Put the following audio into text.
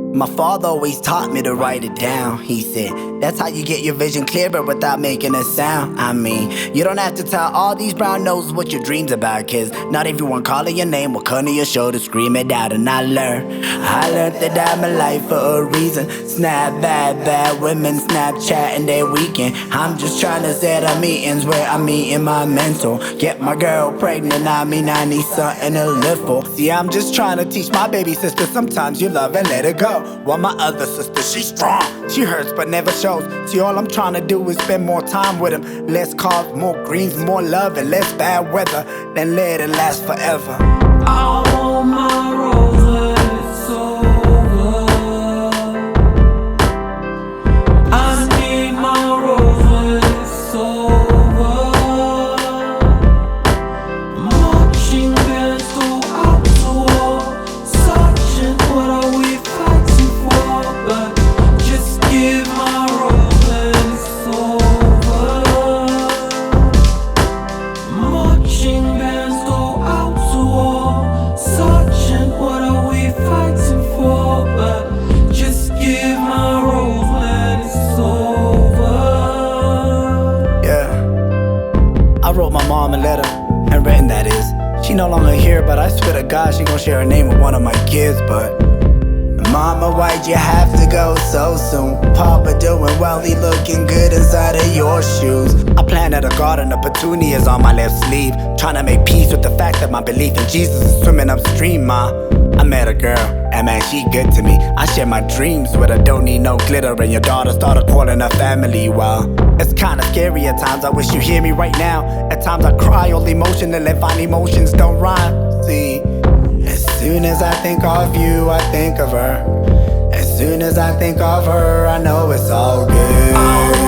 My father always taught me to write it down. He said, that's how you get your vision clearer without making a sound. I mean, you don't have to tell all these brown noses what your dreams about, cause not everyone calling your name will come to your show to scream it out. And I learned that I'm alive for a reason. Snap bad women, Snapchatting their weekend. I'm just trying to set up meetings where I'm meeting my mentor. Get my girl pregnant, I need something to live for. See, I'm just trying to teach my baby sister sometimes you love and let it go. While my other sister, she's strong. She hurts but never shows. See, all I'm trying to do is spend more time with him. Less cars, more greens, more love, and less bad weather. Then let it last forever. I want my rose when it's over. I need my rose when it's over. Marching bands go out to war. Sergeant, what are we fighting for? But just give my rose when it's over. Marching bands go out to war. Sergeant, what are we fighting for? But just give my rose when it's over. Yeah, I wrote my mom a letter, handwritten that is. She no longer here, but I swear to God she gon' share her name with one of my kids. But Mama, why'd you have to go so soon? Papa doing well, he looking good inside of your shoes. I planted a garden of petunias on my left sleeve, trying to make peace with the fact that my belief in Jesus is swimming upstream, ma. I met a girl, and man, she good to me. I share my dreams with her, don't need no glitter. And your daughter started calling her family, well, it's kinda scary at times, I wish you hear me right now. At times I cry, all emotional and find emotions don't rhyme. See, as soon as I think of you, I think of her. As soon as I think of her, I know it's all good.